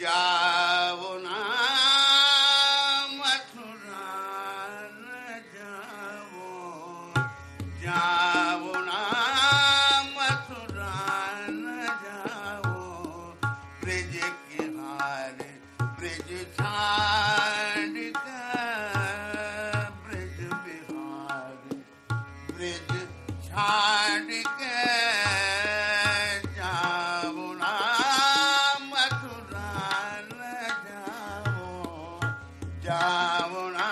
जाओ ना मथुरा न जाओ, जाओ ना मथुरा न जाओ, ब्रिज किनारे ब्रिज छाड़ कर, ब्रिज बिहारी ब्रिज छाड़ के जाओ ना मथुरा न जाओ, जाओ ना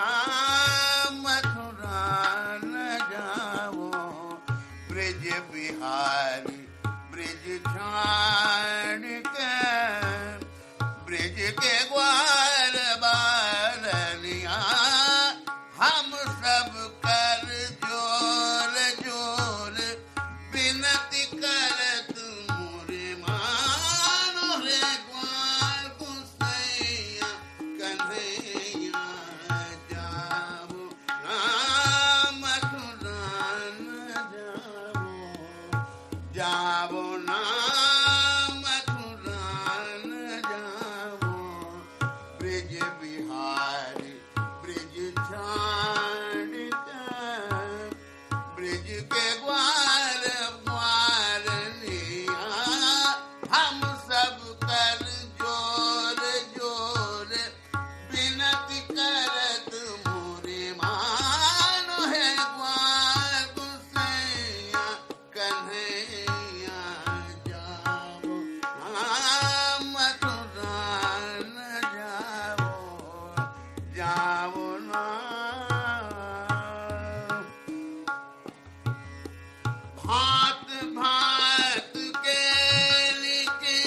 मथुरा न जाओ, ब्रिज बिहारी ब्रिज छाड़ के, ब्रिज के ग्वाल बालिया हम सब कर जोर जोर विनती करत मोरे मानो रे ग्वाल गुसैया कन्हैया, जाओ ना मथुरा न जाओ, जाओ ना मथुरा न जाओ, ब्रिज बिहारी ब्रिज छाड़ के, ब्रिज के ग्वाल ग्वालिया हम सब कर जोर जोर विनती करत मोरे मानो है ग्वाल गुसैया कन्हैया, जाओ ना मथुरा न जाओ, जाओ ना। भात भात के लिखे,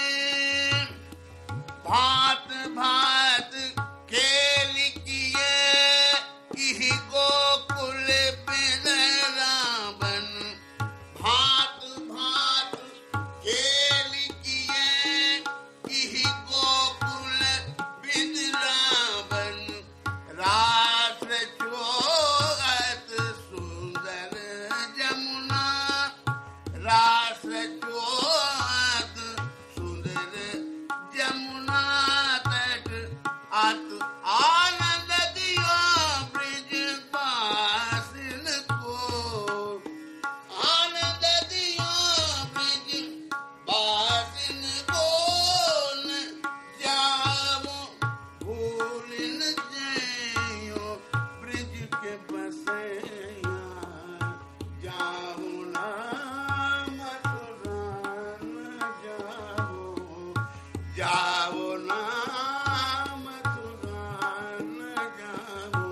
भात भात के लिखिए इही गोकुल बिन रावण, भात भात के लिखिए इही गोकुल बिन रावण, रास चोअत सुंदर जमुना, रास चोअत सुंदर जमुना तट, अत आनंद दियो ब्रिज वासिन को, आनंद दियो ब्रिज वासिन को, न जाओ भूल न जाइयो ब्रिज के बसैया, जाओ ना मथुरा न जाओ, जाओ ना मथुरा न जाओ,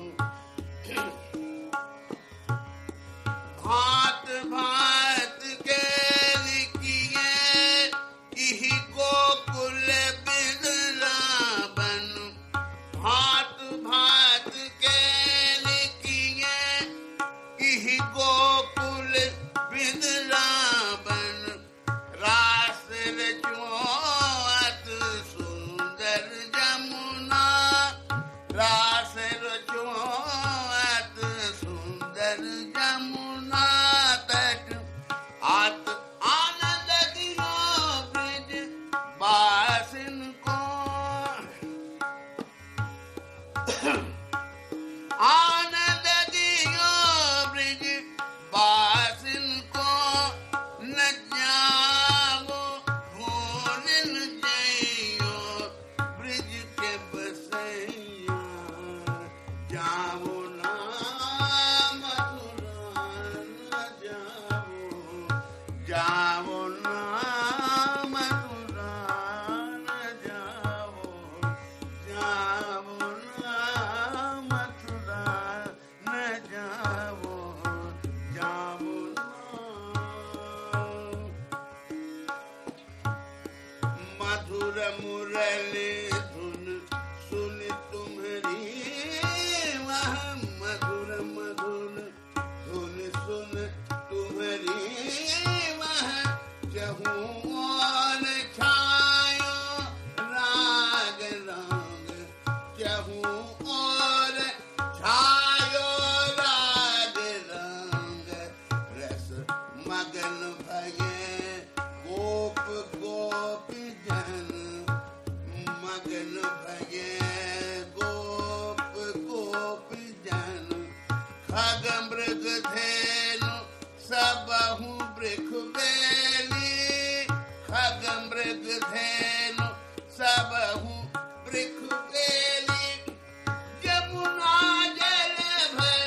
भात भात के लिखिए इही गोकुल बिन रावण, भात भात के लिखिए इही गोकुल बिन रावण, रास रचोअत सुंदर जमुना, रास रचोअत सुंदर जमुना तट, अत आनंद दियो ब्रिज वासिन को, आनंद दियो ब्रिज वासिन को, न जाओ भूल न जाइयो ब्रिज के बसैया, जाओ ना मथुरा न जाओ, जाओ ना मथुरा न जाओ, जाओ ना मथुरा न जाओ, जाओ ना। मधुर मुरली धुन सुन तुम्हारी, वह मधुर मधुर धुन सुन तुम्हारी, वह चहु और छायो राग रंग, चहु और छायो राग रंग, रस मगन भये गोप गोपी जन, मृग धेनु सबहु वृख बेली यमुना जल भर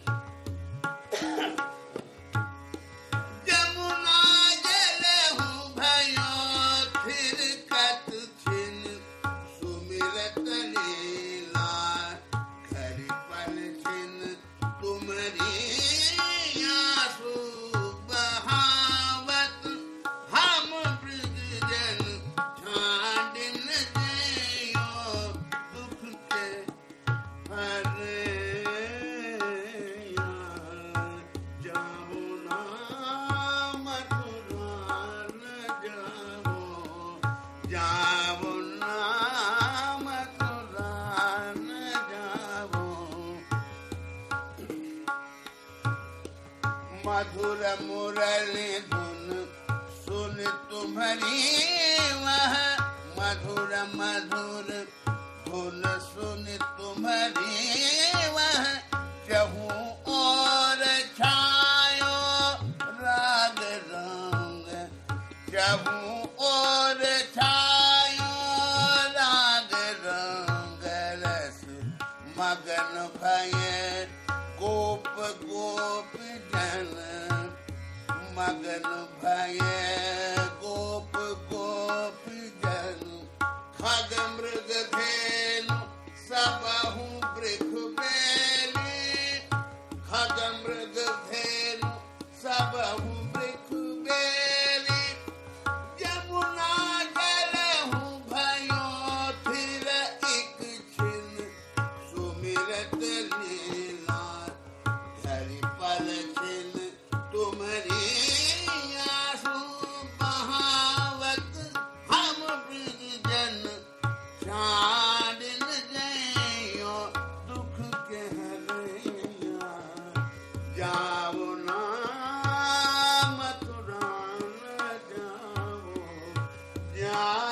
यमुना जल हूँ भयो फिर कत छिन सुमिरत लीला खरी पल छिन तुम्हारी आंसू बहावत हम ब्रजजन छांडिन जयो दुख के हरे जाओ ना मथुरा न जाओ जाओ ना मथुरा न जाओ मधुर मुरली धुन सुन तुम्हारी वह मधुर मधुर धुन सुन तुम्हारी वह चहु और छायो राग रंग चहु और छायो राग रंग रस मगन भय गोप गोप जन मगन भय गोप गोप जन खग मृग धेनु सबहु वृख बेली खग मृग धेनु सबहु वृख बेली यमुना जल हूँ भयो फिर एक छिन सुमिरत लीला धरि पल छिन तुम्हारी आंसू बहावत हम ब्रजजन छाडिन जयो दुख के हरैया जाओ ना मथुरा न जाओ